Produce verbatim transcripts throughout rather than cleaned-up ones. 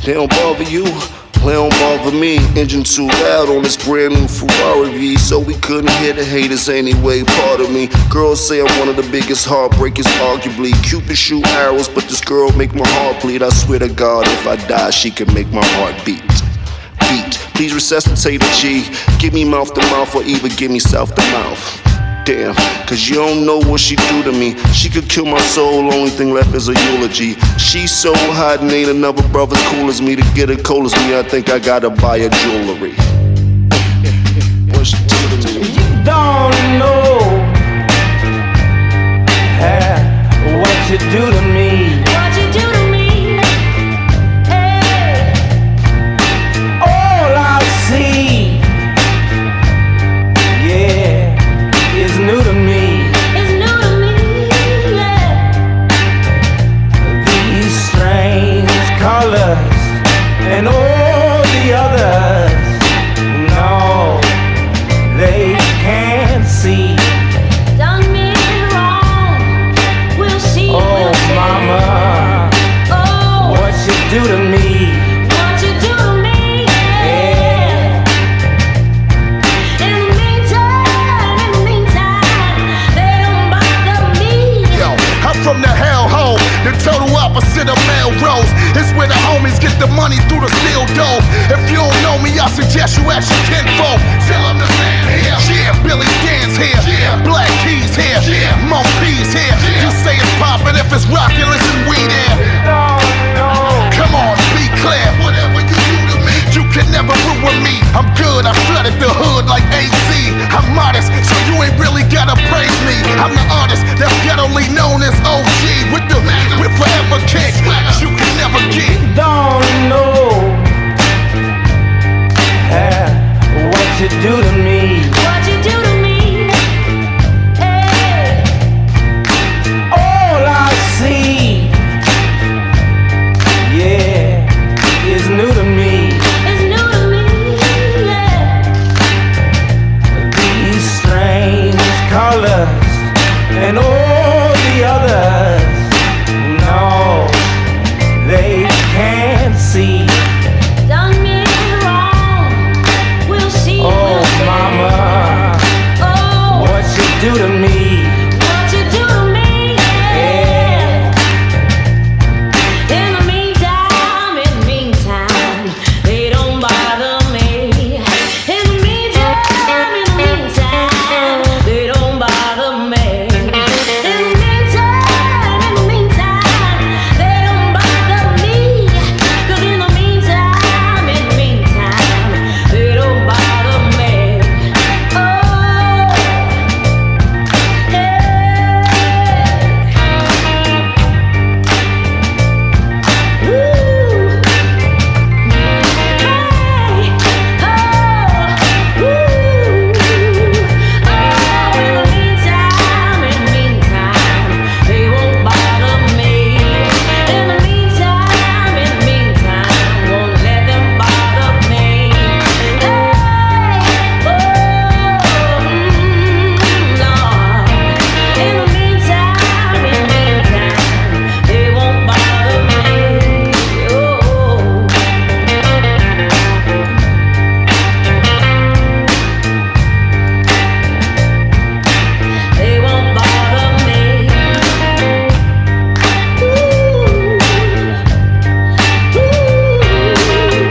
They don't bother you, they don't bother me. Engine too loud on this brand new Ferrari V, so we couldn't hear the haters anyway. Part of me, girls say I'm one of the biggest heartbreakers, arguably. Cupid shoot arrows, but this girl make my heart bleed. I swear to God, if I die, she can make my heart beat. Beat, please resuscitate the G. Give me mouth to mouth, or even give me south to mouth. Damn, cause you don't know what she do to me. She could kill my soul, only thing left is a eulogy. She's so hot and ain't another brother cool as me. To get her cold as me, I think I gotta buy her jewelry. What she do to me? You don't know how, what you do to me. What you do to me? Hey. All I see, yeah, is new to me. It's new to me, yeah. These strange colors and all the others, no, they can't see. Done me wrong. We'll see. Oh, we'll see. mama, Oh, what you do to me? what you do to me? Yeah. In the meantime, in the meantime, they don't bother me. Yo, I'm from the hell hole, the total opposite of Melrose. It's where the homies get the money through the steel doors. If you don't know me, I suggest you ask your kinfolk. Tell them the man here. Yeah, Billy Dan's here. Yeah, Black Keys here. Yeah, Mo P's here. You say it's poppin', if it's rockin', listen, we there. Come on, be clear. Whatever you do to me, you can never ruin me. I'm good, I flooded the hood like A Z. I'm modest, so you ain't really gotta praise me. I'm the artist that's ghettoly known as O G. With the with forever kick, you can never get. Don't know how, what you do to me. What you do to me? Hey. All I see, yeah, is new to me. It's new to me, yeah. These strange colors and all the others, no, they can't see. Done me wrong. We'll see. Oh, we'll see. mama, Oh, what you do to me? what you do to me? Yeah. In the meantime, in the meantime, they don't bother me. In the meantime, in the meantime, they don't bother me. In the meantime, in the meantime, they don't bother me. 'Cause in the meantime, in the meantime, they don't bother me. Oh, hey. Woo. Hey. Oh. Woo. Oh, in the meantime, in the meantime, they won't bother me. In the meantime, in the meantime, won't let them bother me. Hey. Oh. Mm, Lord. In the meantime, in the meantime, they won't bother me. Oh. They won't bother me. Ooh. Ooh.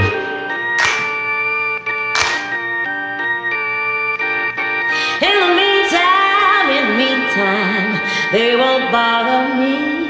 In the meantime, in the meantime, they won't bother me.